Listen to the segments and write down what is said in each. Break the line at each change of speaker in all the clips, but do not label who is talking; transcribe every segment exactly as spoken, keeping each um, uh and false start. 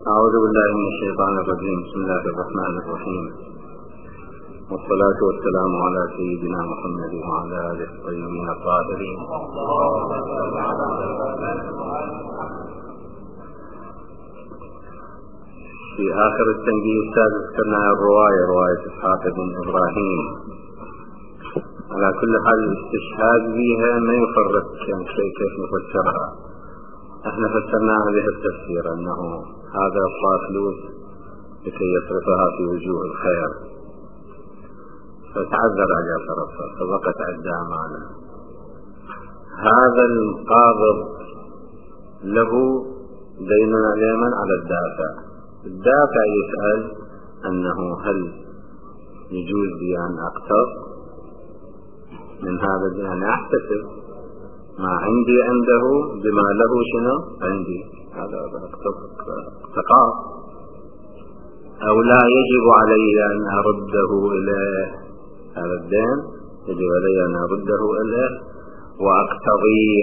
أعوذ بالله من الشيطان الرجيم. بسم الله الرحمن الرحيم، والصلاة والسلام على سيدنا محمد وعلى آله الطيبين الطاهرين. في آخر التنبيه السادس كنا الرواية رواية إسحاق بن إبراهيم. على كل حال الاستشهاد بها ما يفرق كان شيء كيف نفسرها. احنا فسرناها به التفسير انه هذا اعطاه فلوس لكي يصرفها في وجوه الخير، فتعذر على صرفها فبقت عدة امانة. هذا القابض له دين اليمن على الدافع. الدافع يسأل انه هل يجوز لي ان اقتض من هذا الدين، احتسب ما عندي عنده بما له شنو عندي، هذا اقتقاء، أو لا يجب علي أن أرده إليه هذا الدين، يجب علي أن أرده إليه وأقتضيه.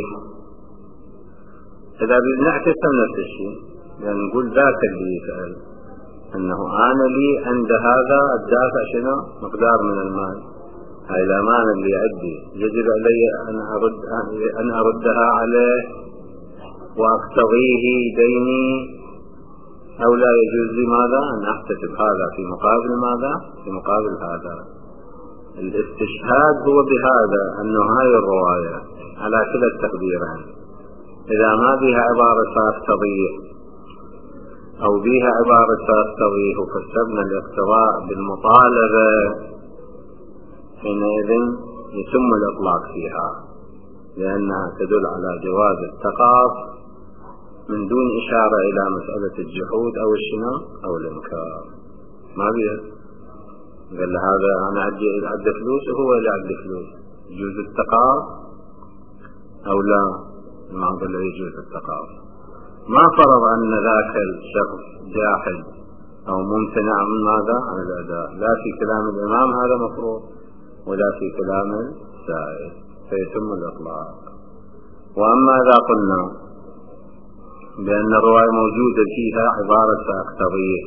إذا بنعتسم نفس الشيء، يعني نقول ذاك اللي يسأل أنه أنا لي عند هذا الدافع شنو مقدار من المال، هاي الأمانة اللي عندي يجب علي أن أرد أن أردها عليه وأقتضيه ديني، أو لا يجوز لي ماذا أن أحتسب هذا في مقابل ماذا في مقابل هذا. الاستشهاد هو بهذا أنه هاي الرواية على كلا التقديرين، إذا ما بها عبارة أقتضيه أو بها عبارة أقتضيه وفسرنا الاقتضاء بالمطالبة، حينئذ يتم الإطلاق فيها، لأنها تدل على جواز التقاط من دون إشارة إلى مسألة الجحود أو الشنو أو الإنكار. ما بيه قال هذا أنا عندي عد فلوس وهو اللي عد فلوس، يجوز التقاط أو لا؟ ما قال له يجوز التقاط. ما فرض أن ذاك الشخص جاحد أو ممتنع من ماذا عن الأداء، لا في كلام الإمام هذا مفروض ولا في كلام السائل، فيتم الإطلاق. وأما إذا قلنا بأن الرواية موجودة فيها عبارة أقتضيه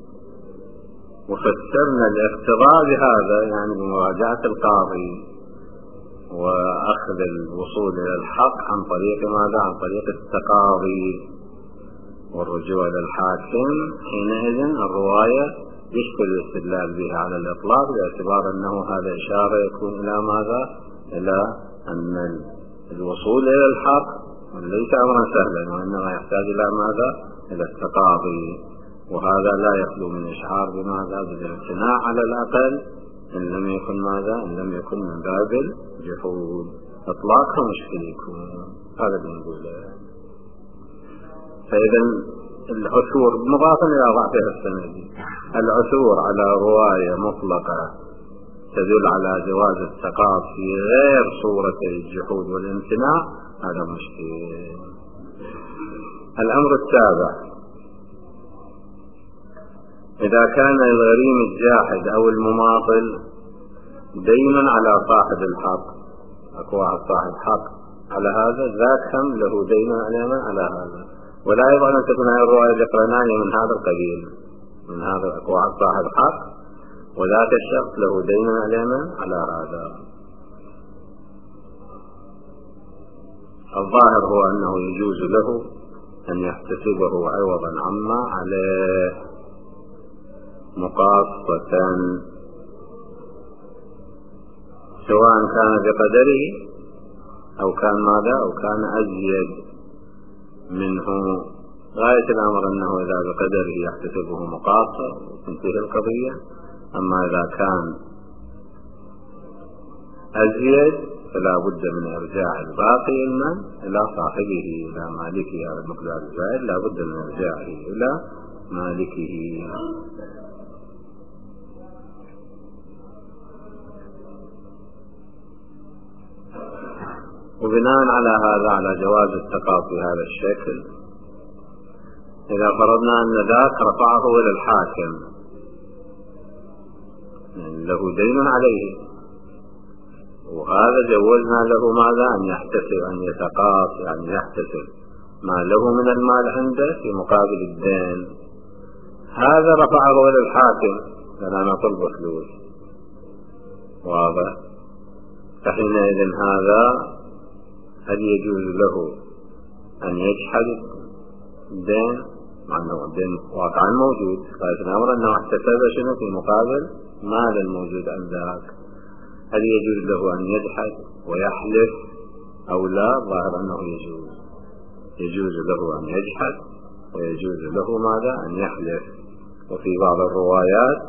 وفسرنا الاقتضاء بهذا، يعني بمراجعة القاضي وأخذ الوصول إلى الحق عن طريق ماذا عن طريق التقاضي والرجوع إلى الحاكم، حينئذ الرواية يشكل الاستدلال بها على الإطلاق، باعتبار أنه هذا إشارة يكون إلى ماذا إلى أن الوصول إلى الحق ليس أمرا سهلا، وإنما يحتاج إلى ماذا إلى التقاضي، وهذا لا يخلو من إشعار بماذا بالامتناع على الأقل إن لم يكن ماذا إن لم يكن من باب الجحود. إطلاقها مشكل يكون، هذا اللي نقوله. فإذا العثور مضافا إلى ضعفها السندي، العثور على رواية مطلقة تدل على جواز التقاط في غير صورة الجحود والامتناع، هذا مشكل. الأمر السابع، إذا كان الغريم الجاحد أو المماطل دين على صاحب الحق، أكو واحد صاحب حق على هذا، ذاك هم له دين على هذا، ولا يبغى أن تكون هذه الرواية اللي قرأناها من هذا القبيل، من هذا أكو واحد صاحب حق وذاك الشخص له دين علينا على هذا. الظاهر هو أنه يجوز له أن يحتسبه عوضا عما عليه مقاصة، سواء كان بقدره أو كان ماذا أو كان أزيد منه. غاية الأمر أنه إذا بقدره يحتسبه مقاصة تنتهي القضية، أما إذا كان أزيد فلا بد من إرجاع الباقي المال إلى صاحبه إلى مالكه، هذا المقدار الزائد لا بد من إرجاعه إلى مالكه. وبناء على هذا على جواز التقاط بهذا الشكل، إذا فرضنا أن ذاك رفعه إلى الحاكم له دين عليه، وهذا جوزنا له ماذا أن يحتسب أن يتقاط، يعني يحتسب ما له من المال عنده في مقابل الدين، هذا رفعه إلى الحاكم قال أنا طلب فلوس، واضح؟ فحينئذ هذا هل يجوز له أن يجحد الدين مع أنه الدين واقعا موجود، لكن الأمر أنه احتسب شنو في مقابل مال الموجود عند ذاك؟ هل يجوز له أن يجحد ويحلف أو لا؟ ظاهر أنه يجوز يجوز له أن يجحد ويجوز له ماذا؟ أن يحلف. وفي بعض الروايات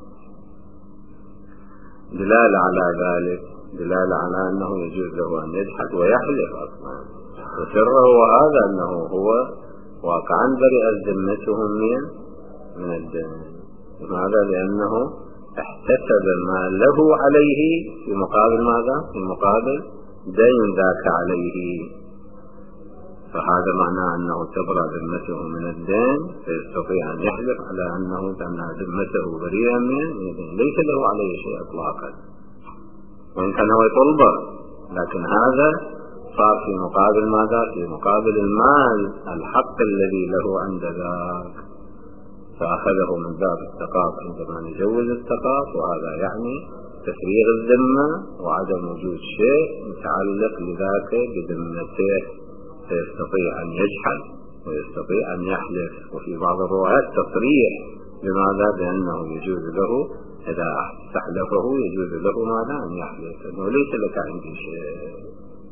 دلالة على ذلك، دلالة على أنه يجوز له أن يجحد ويحلف أصلا، وسره هذا أنه هو واقعا برئت ذمته من من الدين. لماذا؟ لأنه احتسب ما له عليه في مقابل ماذا؟ في مقابل دين ذاك عليه، فهذا معناه أنه تبرأ ذمته من الدين، فيستطيع أن يحلف على أنه أن ذمته بريئة من الدين، ليس له عليه شيء إطلاقا، وإن كان هو يطلبه، لكن هذا صار في مقابل ماذا؟ في مقابل المال الحق الذي له عند ذاك، فأخذه من باب التقاط عندما نجوز التقاط، وهذا يعني تفريغ الذمة وعدم وجود شيء متعلق لذاك بذمته، فيستطيع أن يجحد ويستطيع أن يحلف. وفي بعض الروايات تصريح بماذا؟ بأنه يجوز له إذا استحلفه يجوز له ماذا؟ أن يحلف، أنه ليس لك عندي شيء.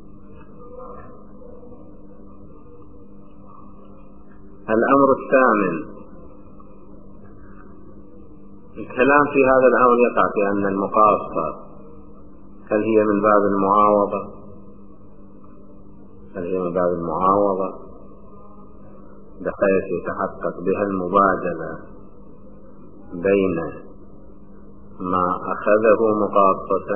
الأمر الثامن، الكلام في هذا الأمر يقع في أن المقاصة هل هي من باب المعاوضة؟ هل هي من باب المعاوضة بحيث يتحقق بها المبادلة بين ما أخذه مقاصة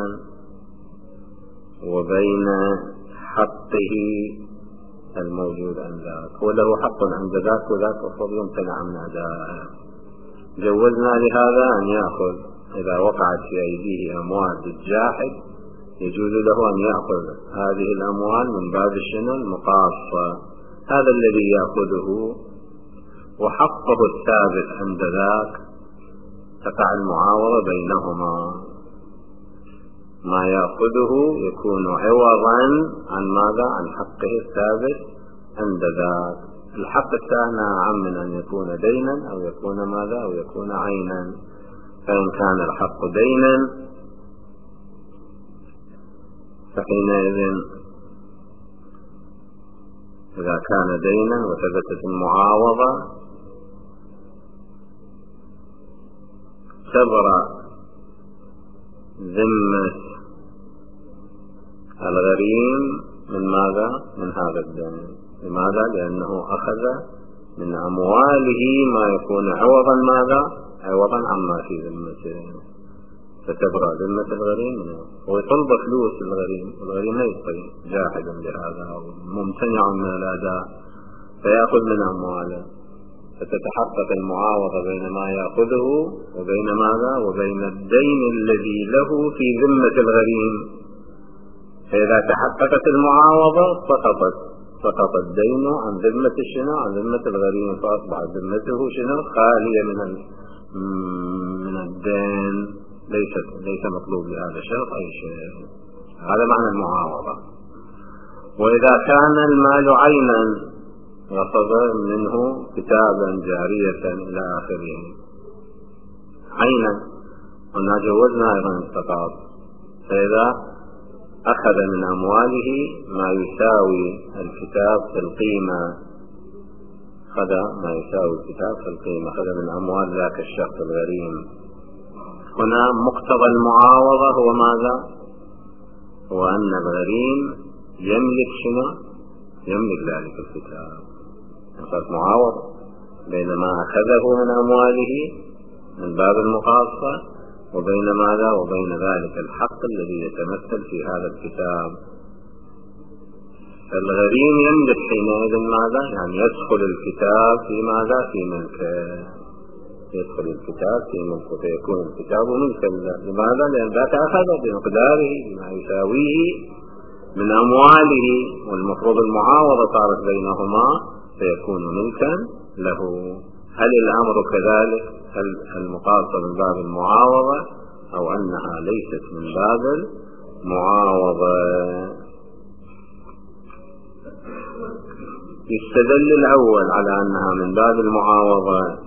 وبين حقه الموجود عند ذاك؟ هو له حق عند ذاك وذاك أخذ يمتنع من أدائه. جوزنا لهذا أن يأخذ إذا وقعت في أيديه أموال الجاحد يجوز له أن يأخذ هذه الأموال من باب الشنو؟ المقاصة، هذا الذي يأخذه وحقه الثابت عند ذاك تقع المعاوضة بينهما، ما يأخذه يكون عوضا عن ماذا؟ عن حقه الثابت عند ذاك. الحق الثاني عام من أن يكون دينا أو يكون ماذا؟ أو يكون عينا. فإن كان الحق دينا فحينئذ إذا كان دينا وثبتت المعاوضة تبرأ ذمة الغريم من ماذا؟ من هذا الدين. لماذا؟ لأنه أخذ من أمواله ما يكون عوضا ماذا؟ عوضا عما في ذمته، فتبرأ ذمة الغريم منه. هو يطلب فلوس الغريم، الغريم ليس جاحدا لهذا وممتنع من الأداء، فيأخذ من أمواله، فتتحقق المعاوضة بين ما يأخذه وبين ماذا؟ وبين الدين الذي له في ذمة الغريم. فإذا تحققت المعاوضة سقطت سقط الدين عن ذمة الشنو؟ عن ذمة الغريم، فأصبح ذمته شنو؟ خالية من من الدين، ليس ليس مطلوب لهذا الشرط أي شيء. هذا معنى المعاوضة. وإذا كان المال عينا وصدر منه كتابا جارية إلى آخره، عينا قلنا جوزنا أيضا التقاط، فإذا أخذ من أمواله ما يساوي الكتاب في القيمة، أخذ ما يساوي الكتاب في القيمة، أخذ من أموال ذاك الشخص الغريم. هنا مقتضى المعاوضة هو ماذا؟ هو أن الغريم يملك شنو؟ يملك ذلك الكتاب. فقط معاوضة بين ما أخذه من أمواله من باب المقاصة وبين ماذا؟ وبين ذلك الحق الذي يتمثل في هذا الكتاب. فالغريم يملك حينئذ ماذا؟ يعني يدخل الكتاب في ماذا؟ في ملكه، يدخل الكتاب في ملكه، فيكون الكتاب ملكا. لماذا؟ لأن ذاك أخذ بمقداره ما يساويه من أمواله، والمفروض المعاوضة صارت بينهما فيكون ملكا له. هل الأمر كذلك؟ هل المقاصة من باب المعاوضة أو أنها ليست من باب المعاوضة؟ يستدل الأول على أنها من باب المعاوضة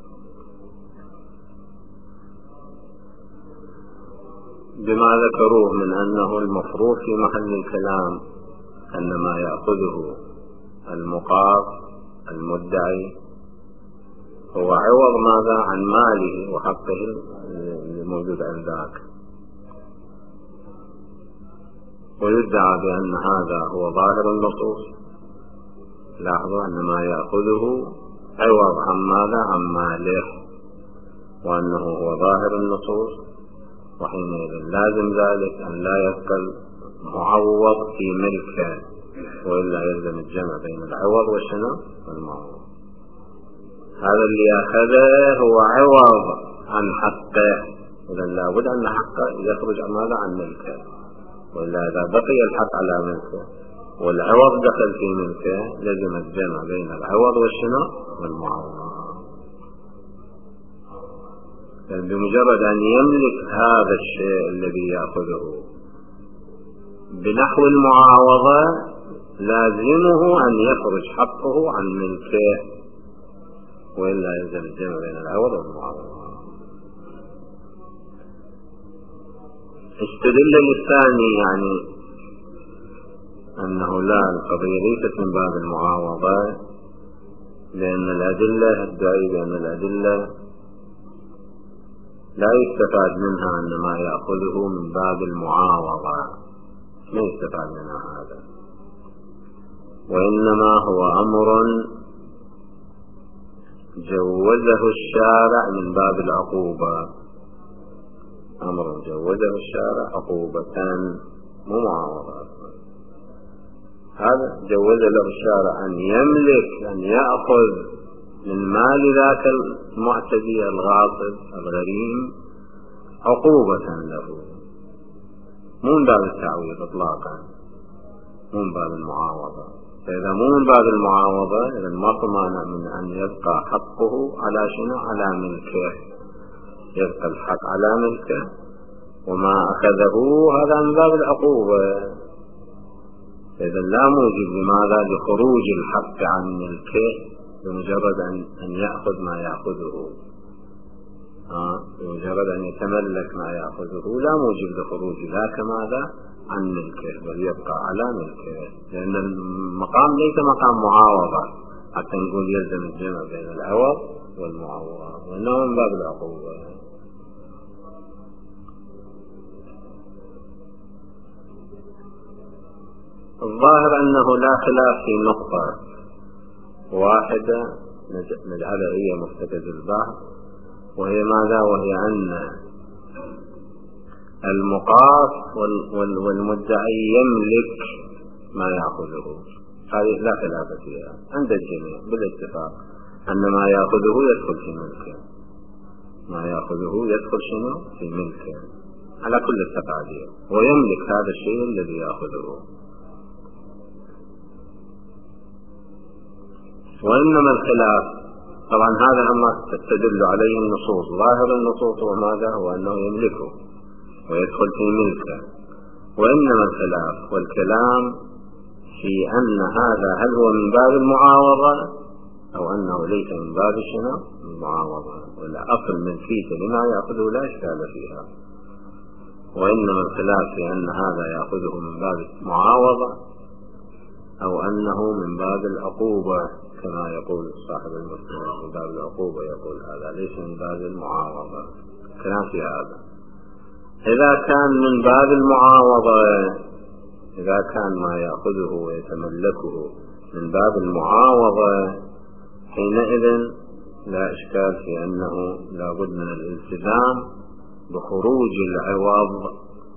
بما ذكروه من أنه المفروض في محل الكلام أن ما يأخذه المقاص المدعي هو عوض ماذا عن ماله وحقه الموجود عند ذاك، ويدعى بأن هذا هو ظاهر النصوص. لاحظوا أن ما يأخذه عوض عن ماذا عن ماله، وأنه هو ظاهر النصوص، وحينئذ لازم ذلك أن لا يبقى المعوض في ملكه، وإلا يلزم الجمع بين العوض والشنو والمعوض. هذا اللي أخذه هو عوض عن حقه، إذا لابد أن حقه يخرج عن ماذا عن ملكه، وإلا إذا بقي الحق على ملكه والعوض دخل في ملكه لازم الجمع بين العوض والشنو والمعوض. يعني بمجرد أن يملك هذا الشيء الذي يأخذه بنحو المعاوضة لازمه أن يخرج حقه عن ملكه، وإلا يلزم الجمع بين العوض والمعاوضة. استدل الثاني يعني أنه لا، القضية ليست من باب المعاوضة، لأن الأدلة الداعي بأن الأدلة لا يستفاد منها أن ما يأخذه من باب المعاوضة، ما يستفاد منها هذا، وإنما هو أمر جوزه الشارع من باب العقوبة، أمر جوزه الشارع عقوبة مو معاوضة. هذا جوز له الشارع أن يملك أن يأخذ من مال ذاك المعتدي الغاصب الغريم عقوبة له، مو من باب التعويض إطلاقا، مو من باب المعاوضة. فإذا مو من باب المعاوضة إذا ما طمعنا من أن يبقى حقه على شنو على ملكه، يبقى الحق على ملكه، وما أخذه هذا من باب العقوبة. إذا لا موجب لماذا لخروج الحق عن ملكه بمجرد أن, أن يأخذ ما يأخذه، آه بمجرد أن يتملك ما يأخذه لا موجب لخروج ذاك ماذا عن ملكه، بل يبقى على ملكه، لأن المقام ليس مقام معاوضة حتى نقول يلزم الجمع بين العوض والمعوض، وإنه من باب العقوبة. الظاهر أنه لا خلاف في نقطة واحدة نجعلها هي مفتقد البحث، وهي ماذا؟ وهي أن المقاص والمدعي يملك ما يأخذه، هذه لا خلاف فيها عند الجميع بالاتفاق أن ما يأخذه يدخل في ملكه، ما يأخذه يدخل شنو في ملكه على كل التقادير، ويملك هذا الشيء الذي يأخذه. وإنما الخلاف طبعا هذا ما تدل عليه النصوص، ظاهر النصوص وماذا هو أنه يملكه ويدخل في ملكه، وإنما الخلاف والكلام في أن هذا هل هو من باب المعاوضة أو أنه ليس من باب شنو المعاوضة، ولا أصل ملكيته لما يأخذه لا إشكال فيها. وإنما الخلاف في أن هذا يأخذه من باب المعاوضة أو أنه من باب العقوبة، كما يقول صاحب المسلم من باب العقوبة، يقول هذا ليس من باب المعاوضة. كلام في هذا. إذا كان من باب المعاوضة، إذا كان ما يأخذه ويتملكه من باب المعاوضة، حينئذ لا إشكال في أنه لا بد من الالتزام بخروج العوض،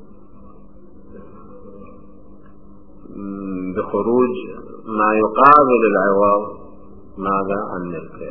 بخروج ما يقابل العوض ماذا عن ملكه،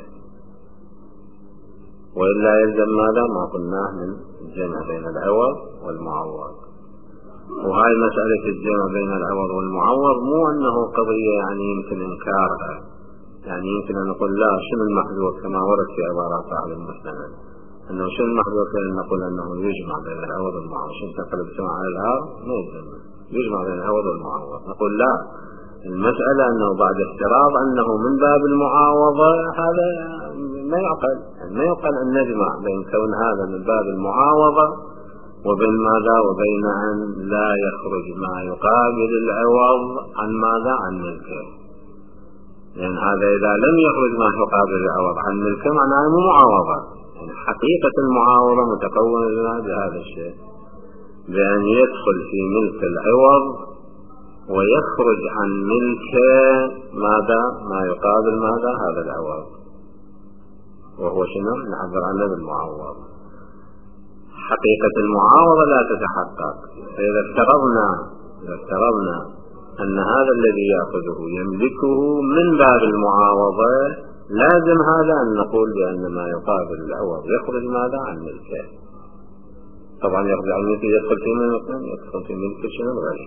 وإلا يلزم ماذا ما قلناه من الجمع بين العوض والمعوض. وهاي مسألة الجمع بين العوض والمعوض مو أنه قضية يعني يمكن إنكارها، يعني يمكن أن نقول لا، شنو المحذور كما ورد في عبارات صاحب المستند، أنه شنو المحذور في أن نقول أنه يجمع بين العوض والمعوض، شنو تقلب سمع على الهار ما يجمع بين العوض والمعوض. نقول لا، المسألة أنه بعد افتراض أنه من باب المعاوضة هذا ما يعقل، يعني ما يعقل أن نجمع بين كون هذا من باب المعاوضة وبين ماذا، وبين أن لا يخرج ما يقابل العوض عن ماذا، عن ملكه. لأن هذا إذا لم يخرج ما يقابل العوض عن ملكه معناه أنه معاوضة، يعني حقيقة المعاوضة متكونة بهذا الشيء، بأن يدخل في ملك العوض ويخرج عن ملكه ماذا، ما يقابل ماذا، هذا العوض، وهو شنو نعبر عنه بالمعاوضة. حقيقة المعاوضة لا تتحقق. فإذا افترضنا إذا افترضنا أن هذا الذي يأخذه يملكه من باب المعاوضة، لازم هذا أن نقول بأن ما يقابل العوض يخرج ماذا، عن ملكه. طبعا يخرج عن ملكه، يدخل في ملكه، يدخل في ملك شنو، الغريم.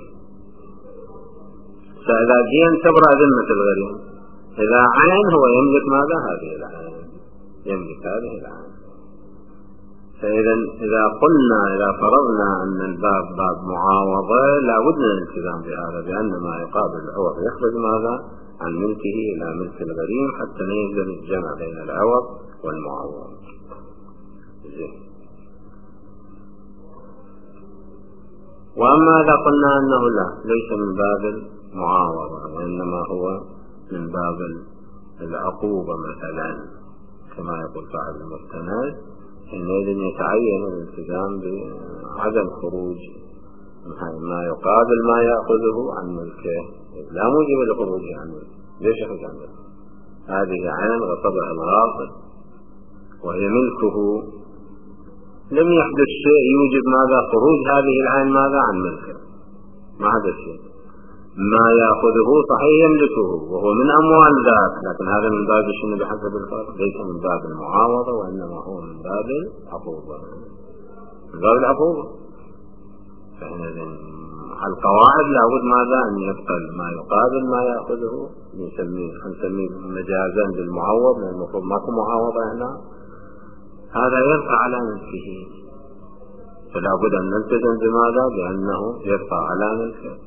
فإذا جينا تبرأ ذمة الغريم، إذا عين هو يملك ماذا، هذه العين، يملك هذه العين. فإذا إذا قلنا إذا فرضنا أن الباب باب معاوضة لا بد من الالتزام بهذا، بأن ما يقابل العوض يخرج ماذا، عن ملكه إلى ملك الغريم، حتى يلزم الجمع بين العوض والمعاوض. وأما إذا قلنا أنه لا، ليس من باب المعاوضة وإنما هو من باب العقوبة مثلا كما يقول صاحب المستند، حينئذ يتعين الالتزام بعدم خروج ما يقابل ما يأخذه عن ملكه، لا موجب لخروجه عن ملكه. ليش يخرج عن ملكه؟ هذه عين غصبها الغاصب وهي ملكه، لم يحدث شيء يوجب ماذا، خروج هذه العين ماذا، عن ملكه، ما حدث شيء. ما يأخذه صحيح يملكه وهو من أموال ذات، لكن هذا من باب شنو بحسب الفرق، ليس من باب المعاوضة وإنما هو من باب العقوبة، من باب العقوبة. فإذا القواعد لابد ماذا، أن يبقى ما يقابل ما يأخذه، نسميه نسميه مجازا بالمعوض، لأن المفروض ماكو معاوضة هنا، هذا يبقى على ملكه، فلا بد أن نلتزم بماذا، بأنه يبقى على ملكه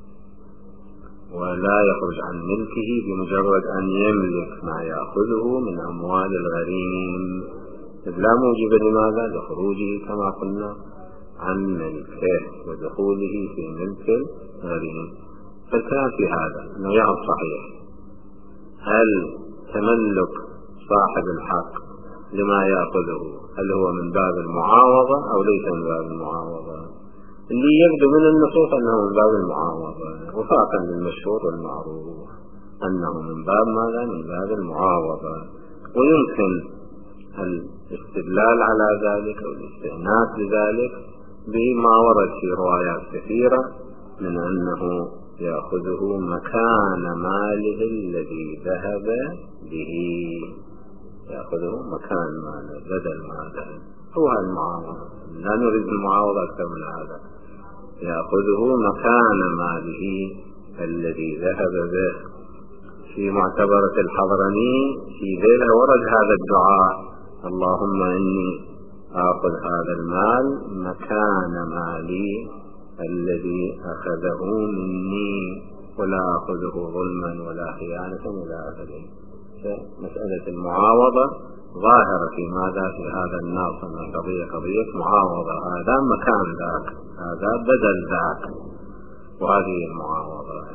ولا يخرج عن ملكه بمجرد أن يملك ما يأخذه من أموال الغريم، إذ لا موجب لماذا، لخروجه كما قلنا عن ملكه ودخوله في ملك الغريم. فالكلام في هذا أنه يعرف صحيح، هل تملك صاحب الحق لما يأخذه هل هو من باب المعاوضة أو ليس من باب المعاوضة؟ اللي يبدو من النصوص أنه من باب المعاوضة، وفاقا للمشهور والمعروف أنه من باب ماذا، من باب المعاوضة. ويمكن الاستدلال على ذلك أو الاستئناس لذلك بما ورد في روايات كثيرة من أنه يأخذه مكان ماله الذي ذهب به، يأخذه مكان ماله بدل ماله، هو المعاوضة، لا نريد المعاوضة أكثر من هذا، يأخذه مكان ماله الذي ذهب به. في معتبرة الحضرمي في ذيلها ورد هذا الدعاء، اللهم إني آخذ هذا المال مكان مالي الذي أخذه مني ولا أخذه ظلما ولا خيانة إلى آخره. مسألة المعاوضة ظاهرة في ماذا، في هذا النص، من قضية قضية معاوضة، هذا مكان ذاك، هذا بدل ذاك، وهذه المعاوضة.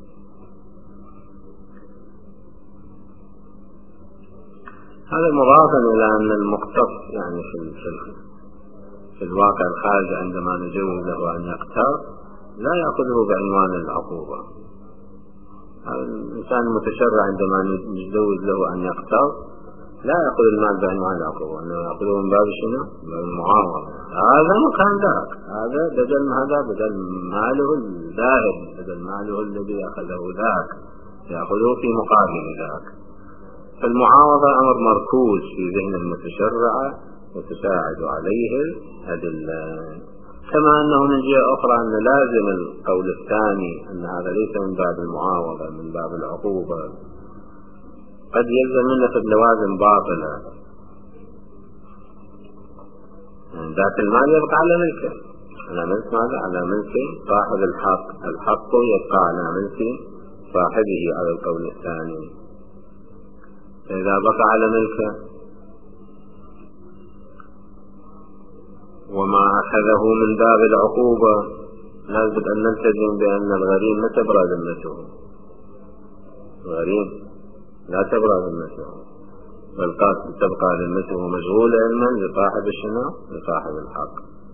هذا مضافا إلى أن المقتص يعني في, في, في الواقع الخارجي عندما نجوز له أن يقترض لا يأخذه بعنوان العقوبة. الإنسان المتشرع عندما نجوز له أن يقترض لا يأخذ المال بعنوان العقوبة، إنما يأخذه من باب شنو؟ من باب المعاوضة. هذا مكان ذاك، هذا بدل هذا بدل ماله الذاهب، بدل ماله الذي أخذه ذاك يأخذه في مقابل ذاك. فالمعاوضة أمر مركوز في ذهن المتشرع وتساعد عليه الأدلة. كما أنه من جهة أخرى أن لازم القول الثاني أن هذا ليس من باب المعاوضة، من باب العقوبة، قد يلزم منه في اللوازم باطلة، ذات المال يبقى على ملكه، على ملك ماذا؟ على ملك صاحب الحق، الحق يبقى على ملك صاحبه على القول الثاني. فإذا بقى على ملكه وما أخذه من باب العقوبة لابد أن نلتزم بأن الغريم لا تبرى ذمته، الغريم لا تبرى ذمته، بل تبقى ذمته مشغولة علما لصاحب الشنو؟ لصاحب الحق.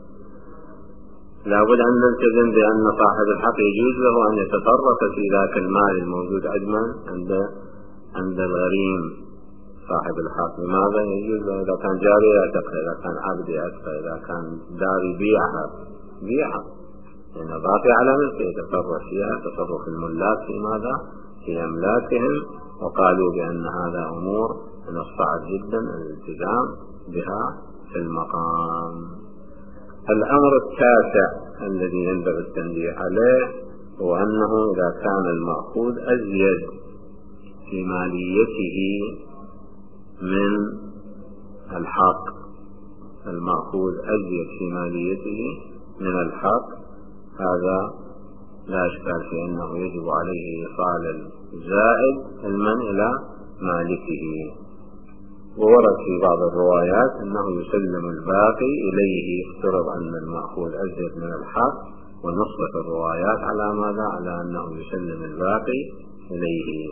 لابد أن نلتزم بأن صاحب الحق يجوز له أن يتصرف في ذاك المال الموجود عدما عند عند الغريم صاحب الحق. لماذا يجوز له؟ إذا كان جاري يعتقها، إذا كان عبد يعتقها، إذا كان داري بيعها بيعها، لأن يعني باقي على ملكه يتصرف فيها تصرف الملاك في ماذا؟ في أملاكهم. وقالوا بأن هذا أمور من الصعب جدا الالتزام بها في المقام. الأمر التاسع الذي ينبغي التنبيه عليه هو أنه إذا كان المأخوذ أزيد في ماليته من الحق، المأخوذ أزيد في ماليته من الحق، هذا لا إشكال في أنه يجب عليه إيصال الزائد المن إلى مالكه. وورد في بعض الروايات أنه يسلم الباقي إليه، افترض أن المأخوذ أزيد من الحق، ونصت الروايات على ماذا؟ على أنه يسلم الباقي إليه.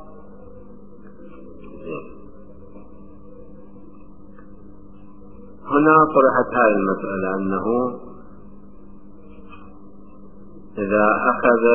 هنا طرحت هذه المسألة أنه إذا أخذ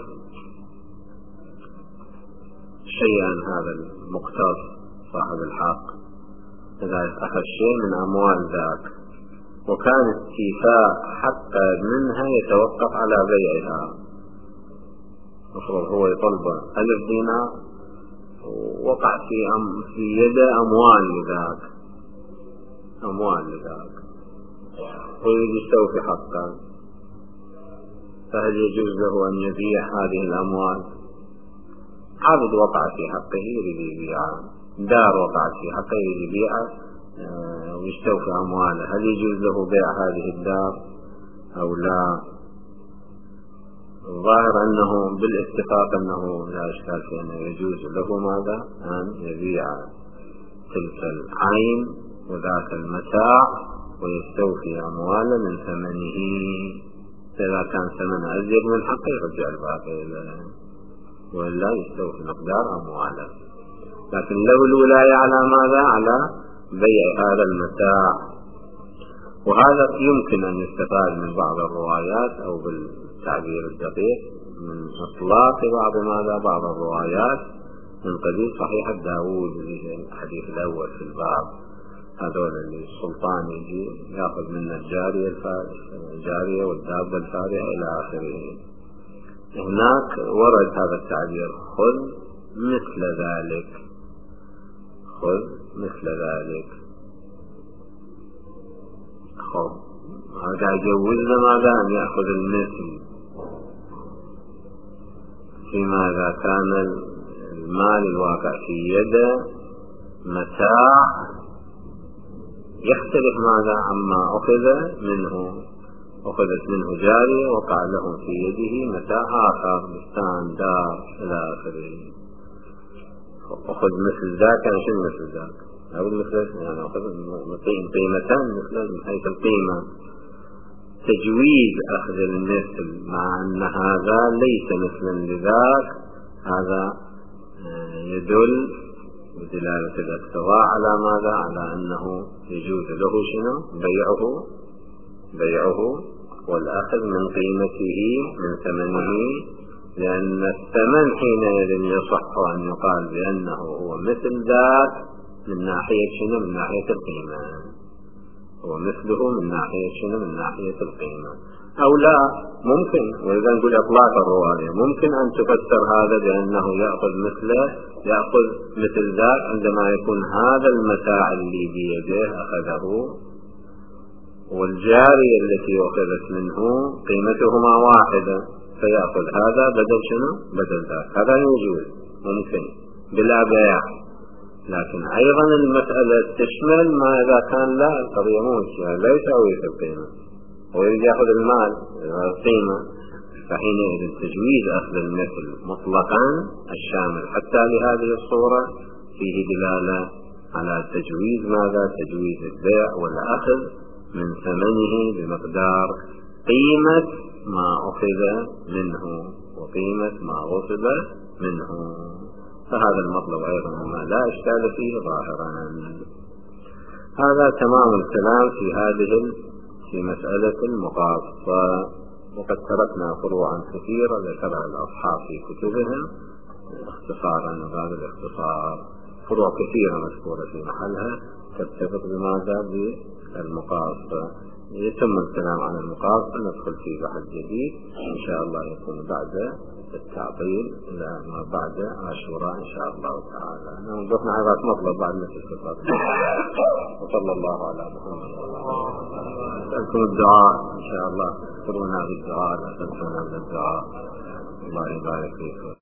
شيئا هذا المقتض صاحب الحق، إذا أخذ شيء من أموال ذاك وكان استيفاء حق منها يتوقف على بيعها، مفروض هو يطلب ألف دينار ووقع في أم في يده أموال لذاك، أموال لذاك ويريد يستوفي حقه، فهل يجوز له أن يبيع هذه الأموال؟ عبد وقع في حقه يريد يبيعها، دار وقعت في حقه يريد يبيعها ويستوفي أمواله، هل يجوز له بيع هذه الدار أو لا؟ الظاهر أنه بالاتفاق أنه لا إشكال في أنه يجوز له ماذا؟ أن يبيع تلك العين وذاك المتاع ويستوفي أمواله من ثمنه، إذا كان ثمنه أزيد من حقه يرجع الباقي له، وإلا يستوفي مقدار أمواله، لكن له الولاية على ماذا؟ على بيع هذا المتاع. وهذا يمكن أن يستفاد من بعض الروايات أو بالتعبير الدقيق من إطلاق بعض ماذا؟ بعض الروايات من قبيل صحيح داود الحديث الأول في الباب، هذول اللي السلطان يجي يأخذ من الجارية الجارية والدابة الفارهة إلى آخره. هناك ورد هذا التعبير خذ مثل ذلك، خذ مثل ذلك. خذ هذا يجوزنا ماذا؟ أن يأخذ المثل فيما إذا كان المال الواقع في يده متاع يختلف ماذا؟ عما أخذ منه، أخذت منه جارية وقع له في يده متاع آخر، بستان، دار إلى آخره. أخذ مثل ذاك، يعني شنو مثل ذاك؟ أقول مثل يعني أخذ قيمتان مثل من حيث القيمة. تجويز أخذ المثل مع أن هذا ليس مثلا لذاك، هذا يدل بدلالة الاقتضاء على ماذا؟ على أنه يجوز له شنو؟ بيعه بيعه والأخذ من قيمته من ثمنه، لأن الثمن حينئذ يصح أن يقال بأنه هو مثل ذاك من ناحية شنو؟ من ناحية القيمة، هو مثله من ناحية شنو؟ من ناحية القيمة. أو لا ممكن، وإذا نقول إطلاق الرواية ممكن أن تفسر هذا بأنه يأخذ مثله، يأخذ مثل ذاك عندما يكون هذا المتاع اللي بيده أخذه والجارية التي أخذت منه قيمتهما واحدة، فيأخذ هذا بدل شنو؟ بدل ذاك. هذا يوجد ممكن بلا بيع، لكن أيضا المسألة تشمل ما إذا كان لا القضية مو يعني لا يساوي في القيمة ويريد يأخذ المال القيمة، فحينئذ تجويز أخذ المثل مطلقا الشامل حتى لهذه الصورة فيه دلالة على تجويز ماذا؟ تجويز البيع والأخذ من ثمنه بمقدار قيمة ما أخذ منه وقيمة ما غصب منه. فهذا المطلب أيضا ما لا إشكال فيه ظاهرا. هذا تمام الكلام في هذه في مسألة المقاصة، وقد تركنا فروعا كثيرة ذكرها الأصحاب في كتبهم اختصارا، وهذا الاختصار فروع كثيرة مذكورة في محلها تتفق بماذا؟ بالمقاصة. يتم الكلام عن المقاصة ندخل في بحث جديد إن شاء الله يكون بعد التعطيل إلى ما بعد عاشوراء إن شاء الله تعالى. نوقفنا على مطلب بعد مثل الصفات. وصلى الله على محمد. أسألكم الدعاء إن شاء الله، اذكرونا بالدعاء، لا تنسونا من الدعاء. الله يبارك فيكم.